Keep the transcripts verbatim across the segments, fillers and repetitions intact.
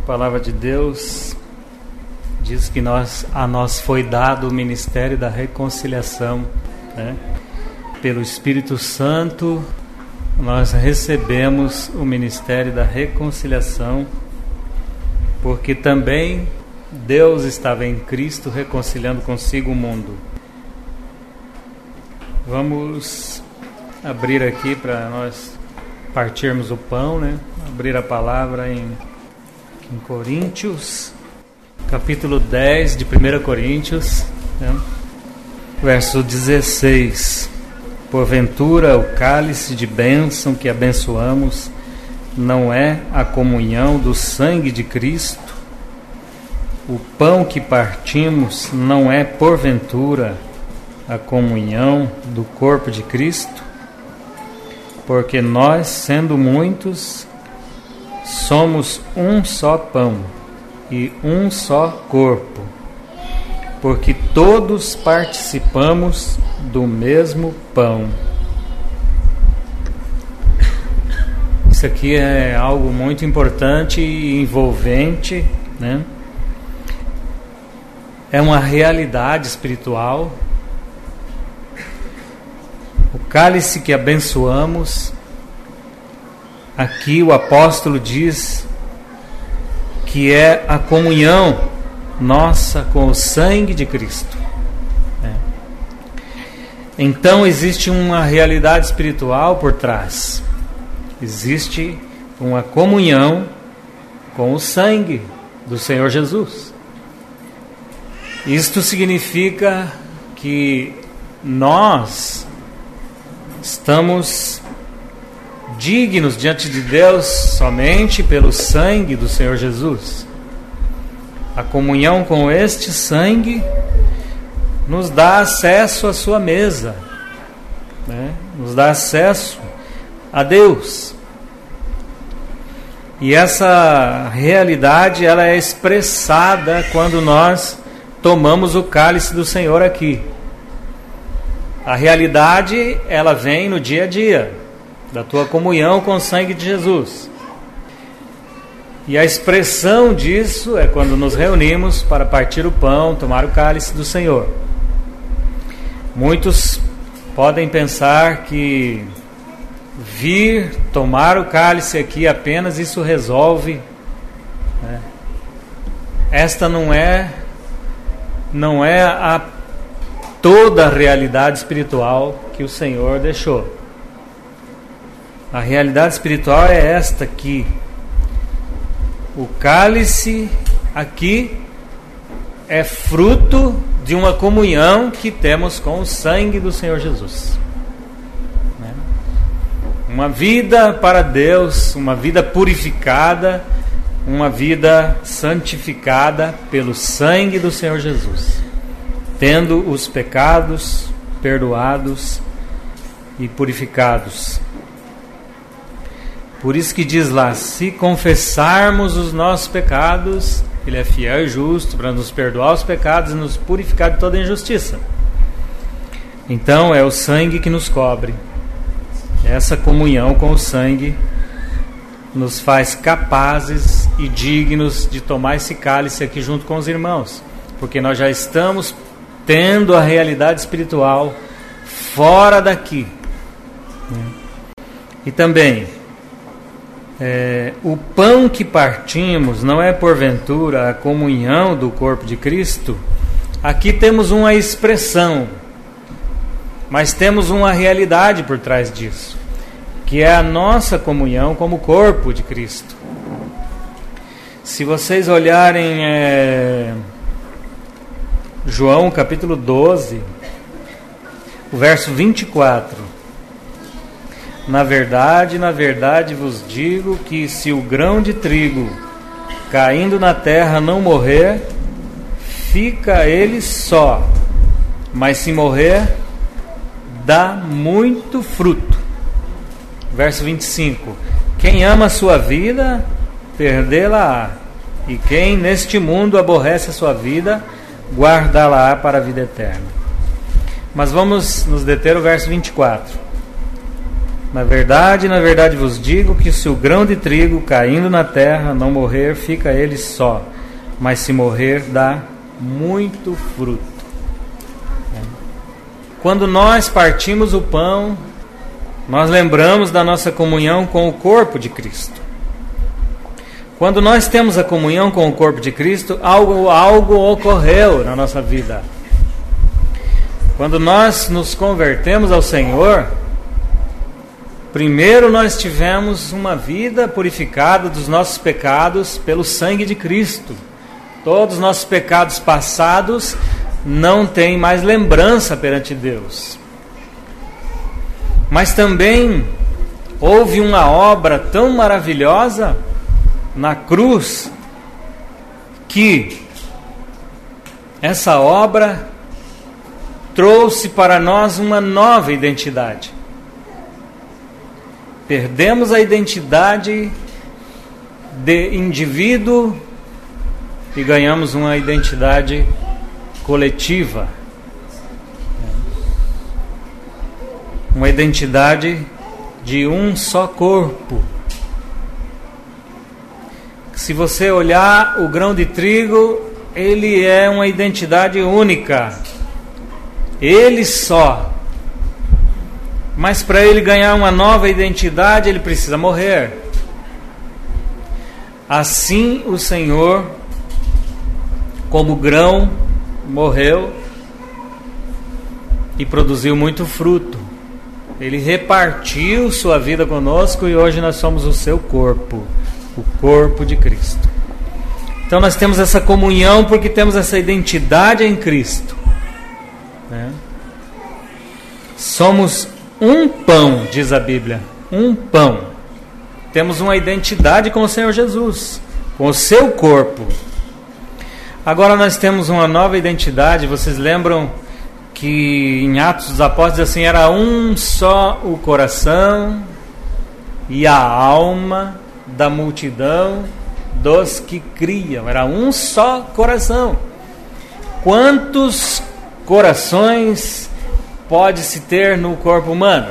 A palavra de Deus diz que nós, a nós foi dado o ministério da reconciliação, né? Pelo Espírito Santo nós recebemos o ministério da reconciliação, porque também Deus estava em Cristo reconciliando consigo o mundo. Vamos abrir aqui para nós partirmos o pão, né? Abrir a palavra em, em Coríntios, capítulo dez de primeira Coríntios, né? Verso dezesseis. Porventura o cálice de bênção que abençoamos não é a comunhão do sangue de Cristo? O pão que partimos não é porventura a comunhão do corpo de Cristo? Porque nós, sendo muitos, somos um só pão e um só corpo, porque todos participamos do mesmo pão. Isso aqui é algo muito importante e envolvente, né? É uma realidade espiritual. O cálice que abençoamos, aqui o apóstolo diz que é a comunhão nossa com o sangue de Cristo. É. Então existe uma realidade espiritual por trás. Existe uma comunhão com o sangue do Senhor Jesus. Isto significa que nós estamos dignos diante de Deus somente pelo sangue do Senhor Jesus. A comunhão com este sangue nos dá acesso à sua mesa, né? Nos dá acesso a Deus. E essa realidade ela é expressada quando nós tomamos o cálice do Senhor aqui. A realidade ela vem no dia a dia da tua comunhão com o sangue de Jesus. E a expressão disso é quando nos reunimos para partir o pão, tomar o cálice do Senhor. Muitos podem pensar que vir tomar o cálice aqui apenas isso resolve, né? Esta não é não é a toda a realidade espiritual que o Senhor deixou. A realidade espiritual é esta aqui. O cálice aqui é fruto de uma comunhão que temos com o sangue do Senhor Jesus. Né? Uma vida para Deus, uma vida purificada, uma vida santificada pelo sangue do Senhor Jesus, tendo os pecados perdoados e purificados. Por isso que diz lá, se confessarmos os nossos pecados, Ele é fiel e justo para nos perdoar os pecados e nos purificar de toda injustiça. Então é o sangue que nos cobre. Essa comunhão com o sangue nos faz capazes e dignos de tomar esse cálice aqui junto com os irmãos, porque nós já estamos tendo a realidade espiritual fora daqui. E também É, o pão que partimos não é porventura a comunhão do corpo de Cristo? Aqui temos uma expressão, mas temos uma realidade por trás disso, que é a nossa comunhão como corpo de Cristo. Se vocês olharem é, João capítulo doze, o verso vinte e quatro: Na verdade, na verdade vos digo que se o grão de trigo caindo na terra não morrer, fica ele só, mas se morrer, dá muito fruto. Verso vinte e cinco: Quem ama a sua vida, perdê-la-á, e quem neste mundo aborrece a sua vida, guardá-la-á para a vida eterna. Mas vamos nos deter no verso vinte e quatro. Na verdade, na verdade vos digo que se o grão de trigo caindo na terra não morrer, fica ele só, mas se morrer, dá muito fruto. Quando nós partimos o pão, nós lembramos da nossa comunhão com o corpo de Cristo. Quando nós temos a comunhão com o corpo de Cristo, algo, algo ocorreu na nossa vida. Quando nós nos convertemos ao Senhor, primeiro nós tivemos uma vida purificada dos nossos pecados pelo sangue de Cristo. Todos os nossos pecados passados não têm mais lembrança perante Deus. Mas também houve uma obra tão maravilhosa na cruz, que essa obra trouxe para nós uma nova identidade. Perdemos a identidade de indivíduo e ganhamos uma identidade coletiva. Uma identidade de um só corpo. Se você olhar o grão de trigo, ele é uma identidade única. Ele só. Mas para ele ganhar uma nova identidade, ele precisa morrer. Assim o Senhor, como grão, morreu e produziu muito fruto. Ele repartiu sua vida conosco e hoje nós somos o seu corpo, o corpo de Cristo. Então nós temos essa comunhão porque temos essa identidade em Cristo, né? Somos um pão, diz a Bíblia, um pão. Temos uma identidade com o Senhor Jesus, com o seu corpo. Agora nós temos uma nova identidade. Vocês lembram que em Atos dos Apóstolos assim, era um só o coração e a alma da multidão dos que criam. Era um só coração. Quantos corações pode-se ter no corpo humano?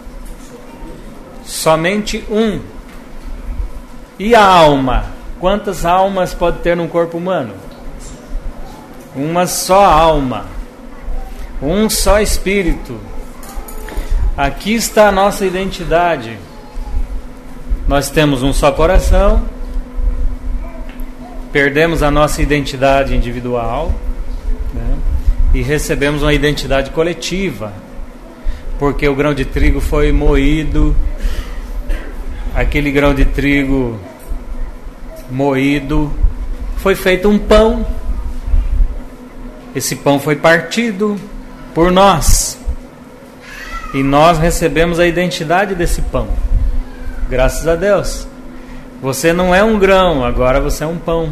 Somente um. E a alma? Quantas almas pode ter no corpo humano? Uma só alma. Um só espírito. Aqui está a nossa identidade. Nós temos um só coração. Perdemos a nossa identidade individual, né? E recebemos uma identidade coletiva, porque o grão de trigo foi moído. Aquele grão de trigo moído foi feito um pão. Esse pão foi partido por nós e nós recebemos a identidade desse pão. Graças a Deus. Você não é um grão, agora você é um pão.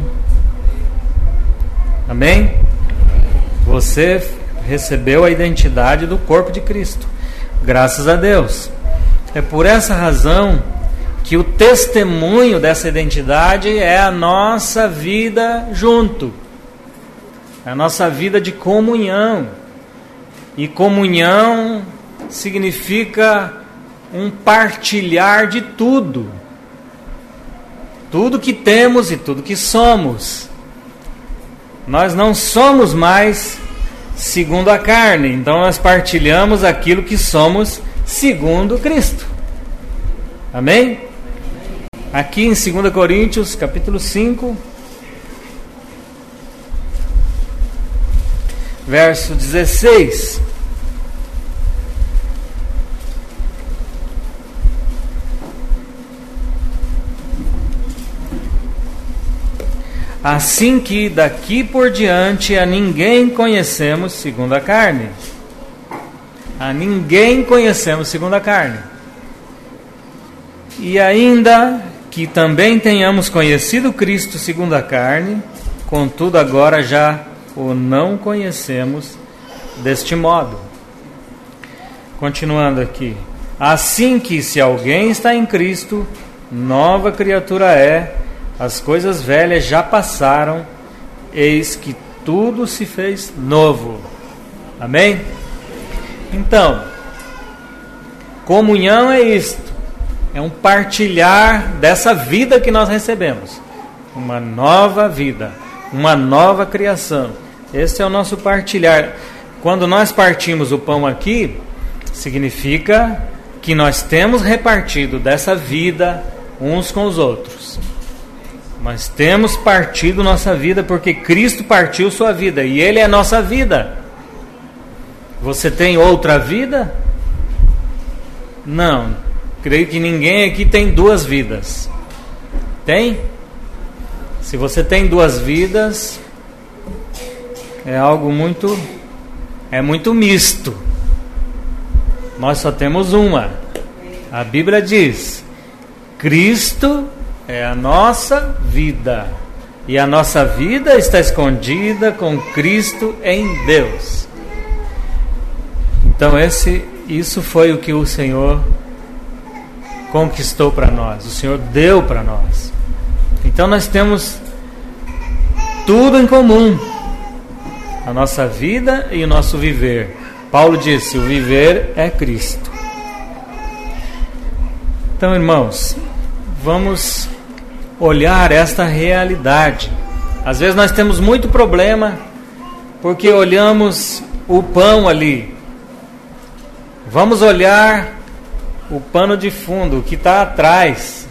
Amém? Você recebeu a identidade do corpo de Cristo. Graças a Deus. É por essa razão que o testemunho dessa identidade é a nossa vida junto. É a nossa vida de comunhão. E comunhão significa um partilhar de tudo. Tudo que temos e tudo que somos. Nós não somos mais segundo a carne, então nós partilhamos aquilo que somos segundo Cristo. Amém? Aqui em segunda Coríntios, capítulo cinco, verso dezesseis. Assim que daqui por diante a ninguém conhecemos segundo a carne. A ninguém conhecemos segundo a carne. E ainda que também tenhamos conhecido Cristo segundo a carne, contudo agora já o não conhecemos deste modo. Continuando aqui. Assim que se alguém está em Cristo, nova criatura é. As coisas velhas já passaram, eis que tudo se fez novo. Amém? Então, comunhão é isto. é um partilhar dessa vida que nós recebemos. Uma nova vida, uma nova criação. Esse é o nosso partilhar. Quando nós partimos o pão aqui, significa que nós temos repartido dessa vida uns com os outros. Nós temos partido nossa vida porque Cristo partiu sua vida e Ele é nossa vida. Você tem outra vida? Não. Creio que ninguém aqui tem duas vidas. Tem? Se você tem duas vidas, é algo muito, é muito misto. Nós só temos uma. A Bíblia diz: Cristo é a nossa vida. E a nossa vida está escondida com Cristo em Deus. Então esse, isso foi o que o Senhor conquistou para nós. O Senhor deu para nós. Então nós temos tudo em comum. A nossa vida e o nosso viver. Paulo disse: o viver é Cristo. Então, irmãos, vamos olhar esta realidade. Às vezes nós temos muito problema porque olhamos o pão ali. Vamos olhar o pano de fundo, o que está atrás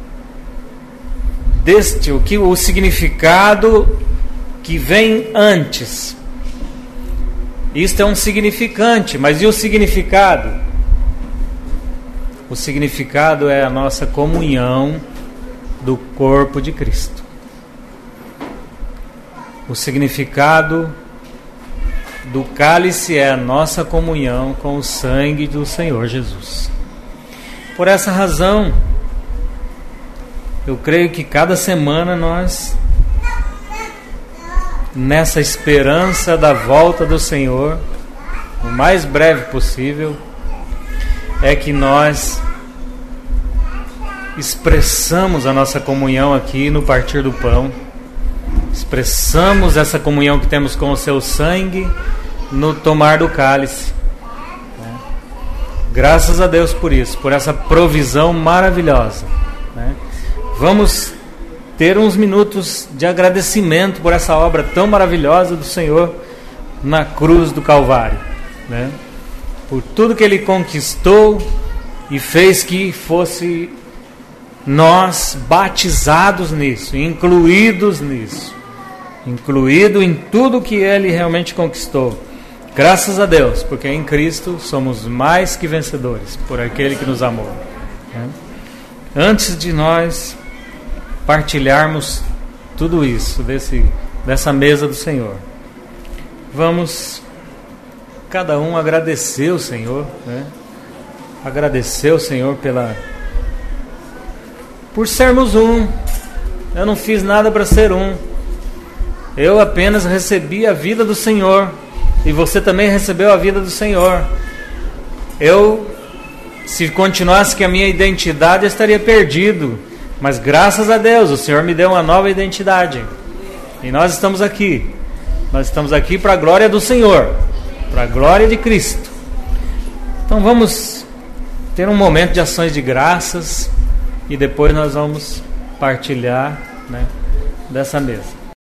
deste, o que o significado que vem antes. Isto é um significante, mas e o significado? O significado é a nossa comunhão do corpo de Cristo. O significado do cálice é a nossa comunhão com o sangue do Senhor Jesus. Por essa razão, eu creio que cada semana nós, nessa esperança da volta do Senhor, o mais breve possível, é que nós expressamos a nossa comunhão aqui no partir do pão, expressamos essa comunhão que temos com o seu sangue no tomar do cálice. Graças a Deus por isso, por essa provisão maravilhosa, né? Vamos ter uns minutos de agradecimento por essa obra tão maravilhosa do Senhor na cruz do Calvário, né? Por tudo que Ele conquistou e fez que fosse nós batizados nisso, incluídos nisso, incluído em tudo que Ele realmente conquistou. Graças a Deus, porque em Cristo somos mais que vencedores por aquele que nos amou, né? Antes de nós partilharmos tudo isso desse, dessa mesa do Senhor, vamos cada um agradecer o Senhor, né? Agradecer o Senhor pela por sermos um. Eu não fiz nada para ser um. Eu apenas recebi a vida do Senhor. E você também recebeu a vida do Senhor. Eu, se continuasse com a minha identidade, eu estaria perdido. Mas graças a Deus, o Senhor me deu uma nova identidade. E nós estamos aqui. Nós estamos aqui para a glória do Senhor, para a glória de Cristo. Então vamos ter um momento de ações de graças. E depois nós vamos partilhar, né, dessa mesa.